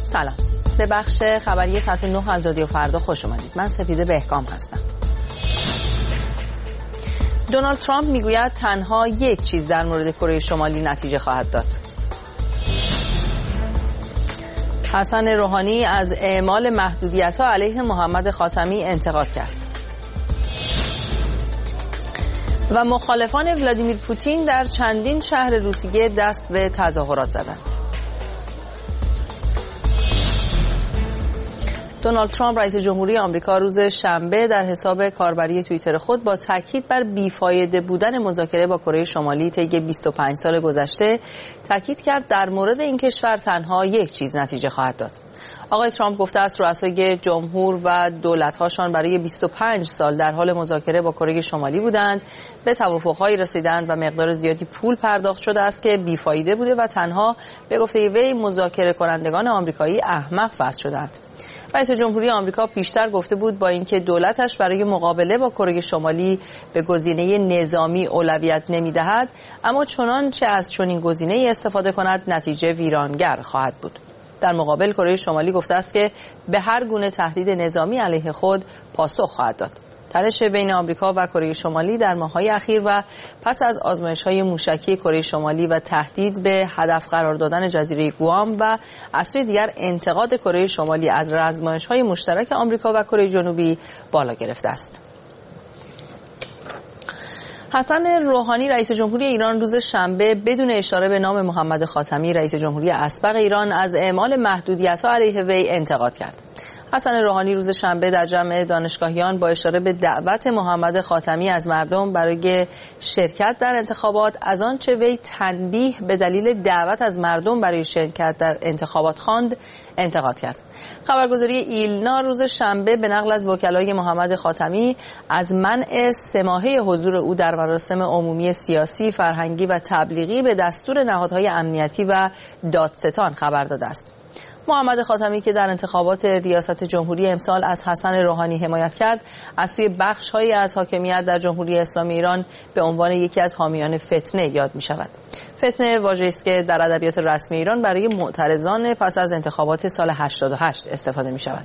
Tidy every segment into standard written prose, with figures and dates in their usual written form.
سلام، به بخش خبری ساعت 9 از رادیو فردا خوش اومدید. من سپیده بهکام هستم. دونالد ترامپ میگوید تنها یک چیز در مورد کره شمالی نتیجه خواهد داد. حسن روحانی از اعمال محدودیت‌ها علیه محمد خاتمی انتقاد کرد. و مخالفان ولادیمیر پوتین در چندین شهر روسیه دست به تظاهرات زدند. دونالد ترامپ رئیس جمهوری آمریکا روز شنبه در حساب کاربری توییتر خود با تاکید بر بیفایده بودن مذاکره با کره شمالی طی 25 سال گذشته تاکید کرد در مورد این کشور تنها یک چیز نتیجه خواهد داد. آقای ترامپ گفته است رؤسای جمهور و دولت‌هاشان برای 25 سال در حال مذاکره با کره شمالی بودند، به توافق‌هایی رسیدند و مقدار زیادی پول پرداخت شده است که بیفایده بوده و تنها به گفته وی مذاکره کنندگان آمریکایی احمق فحش شدند. رئیس جمهوری آمریکا پیشتر گفته بود با اینکه دولتش برای مقابله با کره شمالی به گزینه نظامی اولویت نمی‌دهد، اما چنانچه از چنین گزینه‌ای استفاده کند نتیجه ویرانگر خواهد بود. در مقابل کره شمالی گفته است که به هر گونه تهدید نظامی علیه خود پاسخ خواهد داد. تنش بین آمریکا و کره شمالی در ماه‌های اخیر و پس از آزمایش‌های موشکی کره شمالی و تهدید به هدف قرار دادن جزیره گوام و از سوی دیگر انتقاد کره شمالی از آزمایش‌های مشترک آمریکا و کره جنوبی بالا گرفته است. حسن روحانی رئیس جمهوری ایران روز شنبه بدون اشاره به نام محمد خاتمی رئیس جمهوری اسبق ایران از اعمال محدودیت‌ها علیه وی انتقاد کرد. حسن روحانی روز شنبه در جمع دانشگاهیان با اشاره به دعوت محمد خاتمی از مردم برای شرکت در انتخابات از آنچه وی تنبیه به دلیل دعوت از مردم برای شرکت در انتخابات خواند انتقاد کرد. خبرگزاری ایلنا روز شنبه به نقل از وکلای محمد خاتمی از منع سماحه حضور او در مراسم عمومی سیاسی، فرهنگی و تبلیغی به دستور نهادهای امنیتی و دادستان خبر داده است. محمد خاتمی که در انتخابات ریاست جمهوری امسال از حسن روحانی حمایت کرد، از سوی بخش‌هایی از حاکمیت در جمهوری اسلامی ایران به عنوان یکی از حامیان فتنه یاد می‌شود. فتنه واژه‌ای است که در ادبیات رسمی ایران برای معترضان پس از انتخابات سال 88 استفاده می‌شود.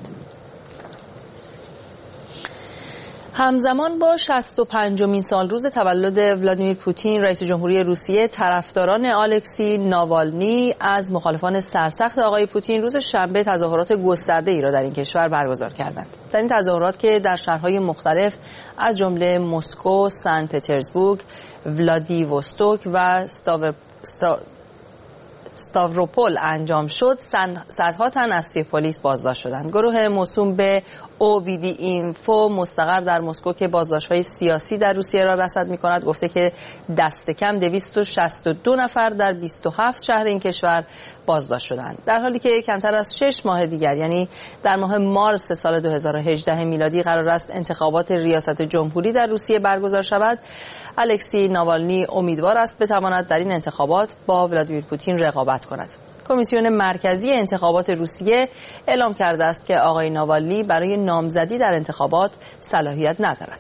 همزمان با 65مین سالروز تولد ولادیمیر پوتین رئیس جمهوری روسیه، طرفداران الکسی ناوالنی از مخالفان سرسخت آقای پوتین روز شنبه تظاهرات گسترده‌ای را در این کشور برگزار کردند. در این تظاهرات که در شهرهای مختلف از جمله مسکو، سن پترزبورگ، ولادیوستوک و ستاوروپول انجام شد، صدها تن از سوی پلیس بازداشت شدند. گروه موسوم به اوویدی اینفو مستقر در مسکو که بازداشت‌های سیاسی در روسیه را رصد می‌کند گفته که دست کم 262 نفر در 27 شهر این کشور بازداشت شدند، در حالی که کمتر از 6 ماه دیگر یعنی در ماه مارس سال 2018 میلادی قرار است انتخابات ریاست جمهوری در روسیه برگزار شود. الکسی ناوالنی امیدوار است بتواند در این انتخابات با ولادیمیر پوتین رقابت کند. کمیسیون مرکزی انتخابات روسیه اعلام کرده است که آقای ناوالنی برای نامزدی در انتخابات صلاحیت ندارد.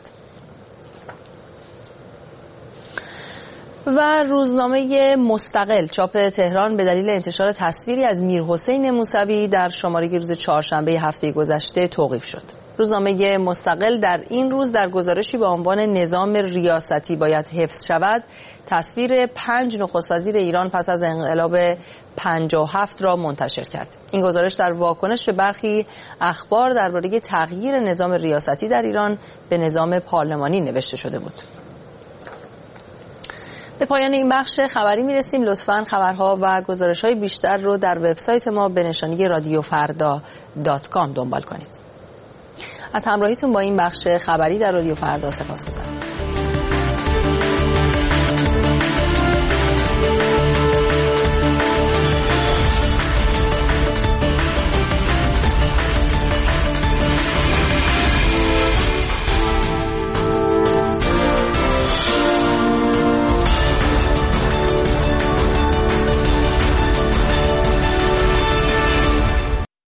و روزنامه مستقل چاپ تهران به دلیل انتشار تصویری از میرحسین موسوی در شماره روز چهارشنبه هفته گذشته توقیف شد. روزنامه مستقل در این روز در گزارشی با عنوان نظام ریاستی باید حفظ شود، تصویر 5 نخست وزیر ایران پس از انقلاب 57 را منتشر کرد. این گزارش در واکنش به برخی اخبار درباره تغییر نظام ریاستی در ایران به نظام پارلمانی نوشته شده بود. به پایان این بخش خبری میرسیم. لطفاً خبرها و گزارش‌های بیشتر رو در وبسایت ما به نشانی radiofarda.com دنبال کنید. از همراهیتون با این بخش خبری در رادیو فردا سپاسگزارم.